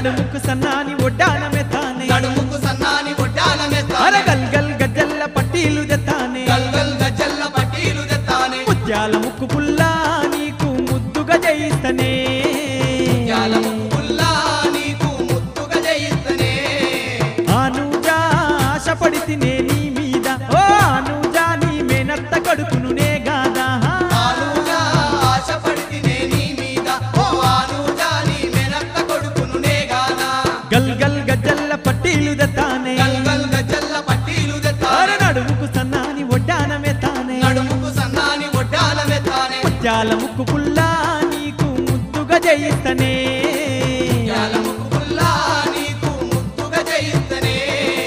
నడుముకు సన్నాని ఒడ్డానమే తానే నడుముకు సన్నాని ఒడ్డానమే అర తానే గల్ గల్ గజ్జల్ల పట్టీలు దెత్తానే గల్ గల్ గజ్జల్ల పట్టీలు తెత్తానే ముత్యాల ముక్కు పుల్లా నీకు ముద్దుగా జయిస్తనే ముత్యాల ముక్కు పుల్లా నీకు ముద్దుగా జయిస్తనే ఆనుజా ఆశపడితినే నీ మీద ఓ ఆనుజా నీ మేనత్త కడుపును నే గాదా ఆనుజా ఆశపడితినే నీ మీద ఓ ఆనుజా నీ మేనత్త కొడుకును నేగానా గల్ గల్ గజ్జల్ల పట్టీలు దెత్తానే గల్ గల్ గజ్జల్ల పట్టీలు అర తెత్తానే నడుముకు సన్నాని ఒడ్డానమే తానే నడుముకు సన్నాని ఒడ్డానమే తానే ముత్యాల ముక్కు పుల్లా నీకు ముద్దుగా జయిస్తనే ముత్యాల ముక్కు పుల్లా నీకు ముద్దుగా జయిస్తనే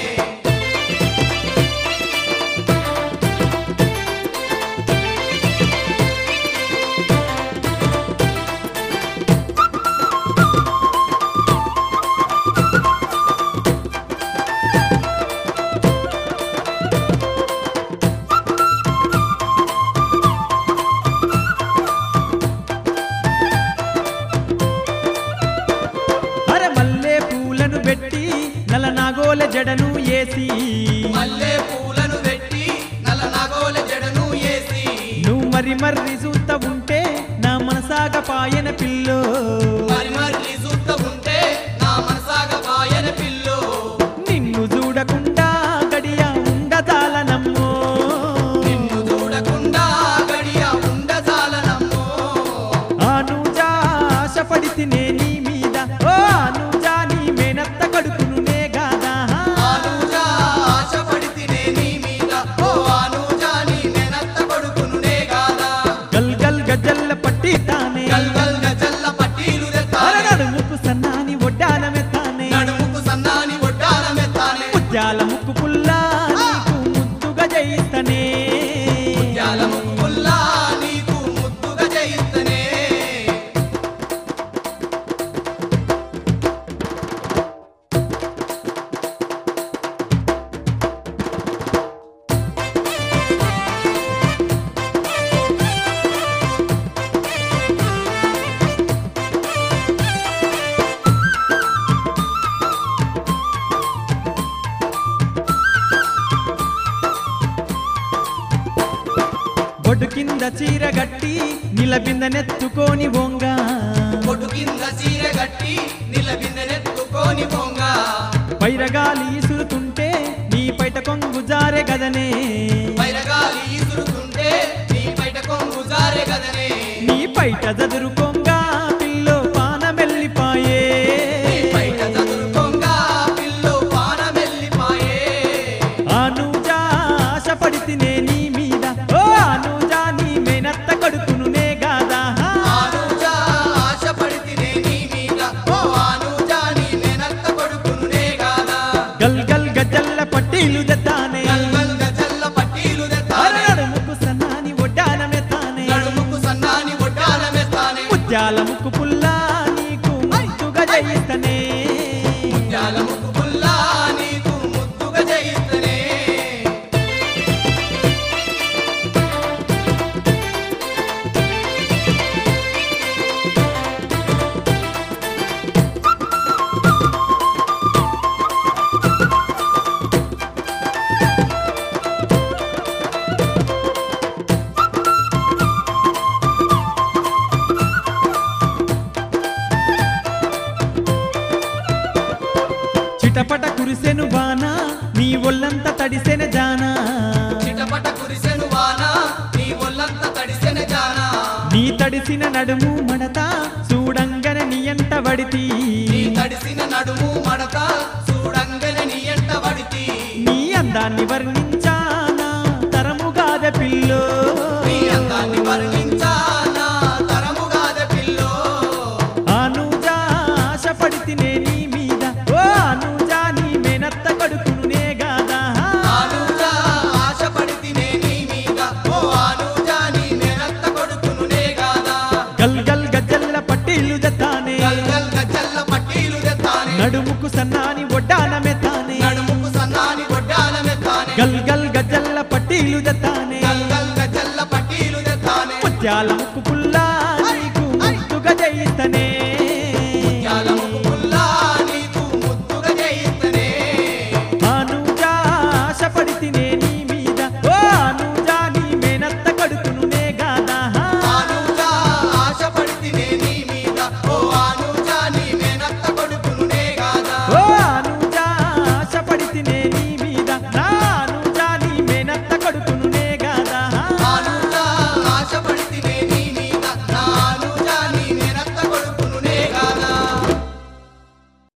అర మల్లె పూలను పెట్టి నల నాగోల జడను ఏసి మల్లె పూలను పెట్టి నల్ల నాగోల జడను ఏసి నువ్వు మరి మర్రి చూస్తా ఉంటే నా మనసాగ పాయన పిల్లో మరి మరి చూస్తా ఉంటే నా మనసాగ పాయన పిల్లో నిన్ను చూడకుండా గడియ ఉండదాలనమ్మో నిన్ను చూడకుండా గడియ ఉండజాలనమ్మో ఆనుజా ఆశపడితినే నీ మీద ఓ ఆనుజా నీ మేనత్త కడుపును నే గాదా ఆనుజా ఆశపడితినే నీ మీద ఓ ఆనుజా నీ మేనత్త కొడుకును నేగానా గల్ గల్ గజ్జల్ల పట్టి తానే గల్ గల్ గజల్ల పట్టీలు అర తెత్తానే నడుముకు సన్నాని ఒడ్డానమే తానే నడుముకు సన్నాని ఒడ్డానమే తానే ముత్యాల ముక్కు పుల్లా నీకు ముద్దుగా జయిస్తనే ముత్యాల ముక్కు పుల్లా నీకు ముద్దుగా జయిస్తనే బొడ్డు కింద చీర గట్టి నిలబిందనెత్తుకోని వంగ పొట్టు కింద చీర గట్టి నిలబిందెనెత్తుకోని పొంగ పైరగాలి ఇసురుతుంటే నీ పైట కొంగు జారె గదనే పైరగాలి ఈసురుతుంటే నీ బయట కొంగు జారే గదనే నీ పైట జదురు కొంగ పిల్లో పానమెల్లిపాయే నీ బయట చదురు కొంగ పిల్లు పానమెల్లిపాయే ఆనుజా ఆశపడితినే నీ మీద ఓ ఆనుజా నీ మేనత్త కడుపును నే గాదా ఆనుజా ఆశపడితినే నీ మీద ఓ ఆనుజా నీ మేనత్త కొడుకును నేగానా గల్ గల్ గజ్జల్ల పట్టీలు దెత్తానే గల్ గల్ గజల్ల పట్టీలు అర తెత్తానే నడుముకు సన్నాని ఒడ్డానమే తానే నడుముకు సన్నాని ఒడ్డానమే తానే ముత్యాల ముక్కు పుల్లా నీకు ముద్దుగా జయిస్తనే ముత్యాల ముక్కు పుల్లా నీకు ముద్దుగా జయిస్తనే చిటపట కురిసెను వాన నీ ఒళ్ళంతా తడిసెన జానా చిటపట కురిసెను వాన నీ ఒళ్ళంత తడిసెన జానా నీ తడిసిన నడుము మడత చూడంగన నీ ఎంట వడితి నీ తడిసిన నడుము మడత చూడంగనే నీ ఎంట వడితి నీ అందాన్ని వర్ణించానా తరముగాద పిల్లో నీ అందాన్ని వర్ణించానా తరముగాద పిల్లో ఆనుజా ఆశపడితినే నీ మీద ఓ ఆనుజా నీ మేనత్త కడుపును నే గాదా ఆనుజా ఆశపడితినే నీ మీద ఓ ఆనుజా నీ మేనత్త కొడుకును నేగానా గల్ గల్ గజ్జల్ల పట్టీలు దెత్తానే గల్ గల్ గజల్ల పట్టీలు తెత్తానే నడుముకు సన్నాని ఒడ్డానమే తానే నడుముకు సన్నాని ఒడ్డానమే తానే గల్ గల్ గజ్జల్ల పట్టీలు దెత్తానే గల్ గల్ గజల్ల పట్టీలు తెత్తానే ముత్యాల ముక్కు